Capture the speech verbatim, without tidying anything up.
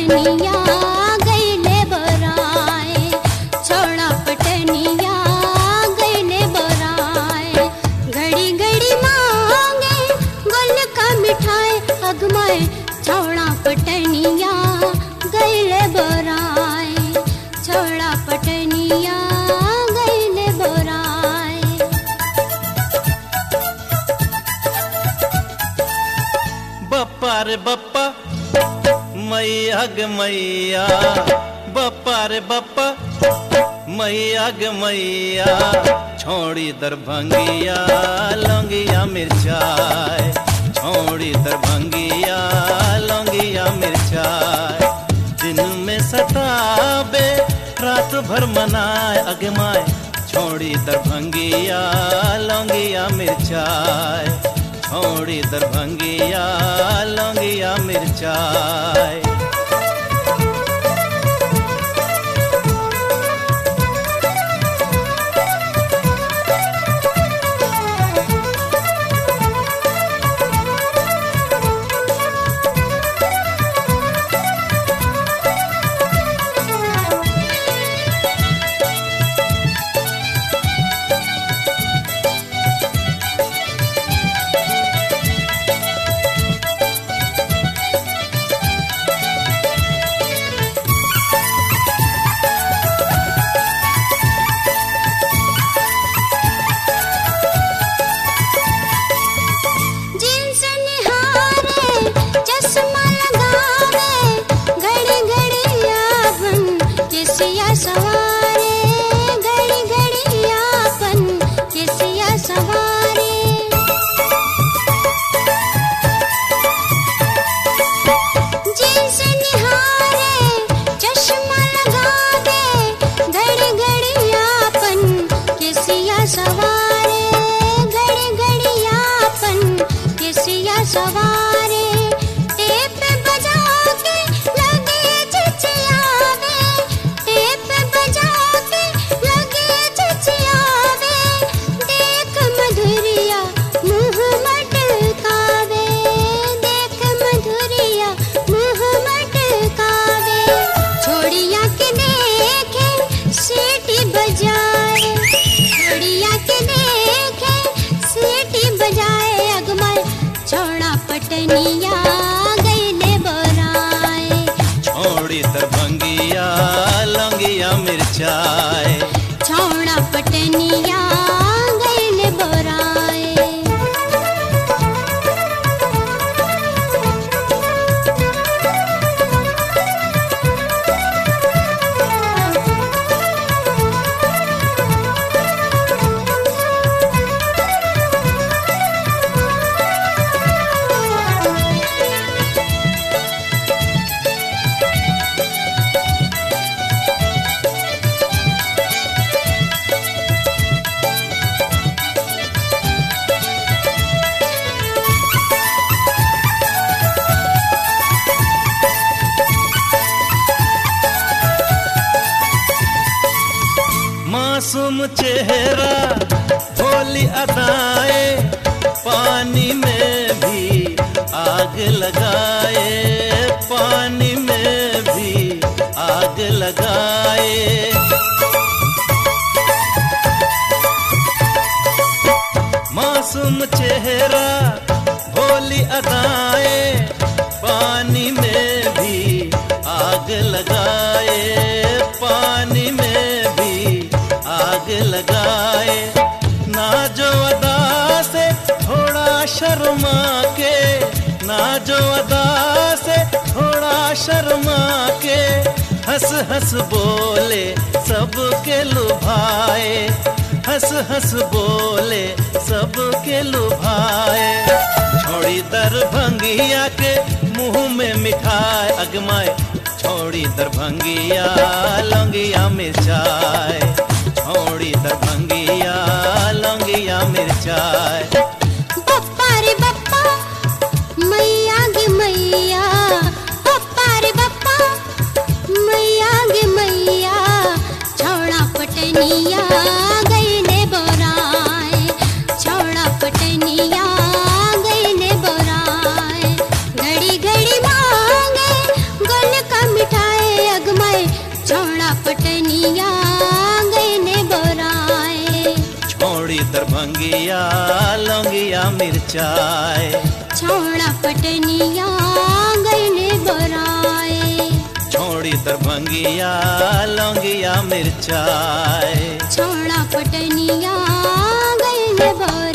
पटनिया गईले बराए, छोड़ा पटनिया गईले बराए। घड़ी घड़ी मांगे गुल का मिठाई, अगमाए छोड़ा पटनिया गईले बराए, छोड़ा पटनिया गईले बराए। बप्पा रे बप्पा मैया ग मैया, बप्पा रे बप्पा मैया ग मैया, छोड़ी दरभंगिया लौंगिया मिर्चाई, छोड़ी दरभंगिया लौंगिया मिर्चाई। दिन में सताबे रात भर मनाए, अगमाए छोड़ी दरभंगिया लौंगिया मिर्चाई, छोड़ी दरभंगिया लौंगिया मिर्चाई। पटनिया गईले बराए, छोड़ी दरभंगिया लौंगिया मिर्चाई, छोड़ा पटनिया गईले बराए। मासूम चेहरा भोली अदाएं, पानी में भी आग लगाए, पानी में भी आग लगाए। मासूम चेहरा भोली अदाएं, पानी में भी आग लगाए, पानी में भी आग लगाए। ना जो अदा से थोड़ा शर्मा के, ना जो अदा से थोड़ा शर्मा के, हंस हंस बोले सबके लुभाए, हंस हंस बोले सबके लुभाए। छोड़ी दरभंगिया के मुंह में मिठाई, अगमाए छोड़ी दरभंगिया लौंगिया मिर्चाई, छोड़ी दरभंगिया लौंगिया मिर्चाई। बप्पा रे बप्पा मैया गे मैया, बप्पा रे बप्पा मैया गे मैया, छोड़ा पटनिया गईले बराए, छोड़ा पटनिया गईले बराए। घड़ी घड़ी मांगे गुल का मिर्चाए। छौड़ा पटनिया गईले बराए। छोड़ी दरभंगिया लौंगिया मिर्चाए। छौड़ा पटनिया गईले बराए।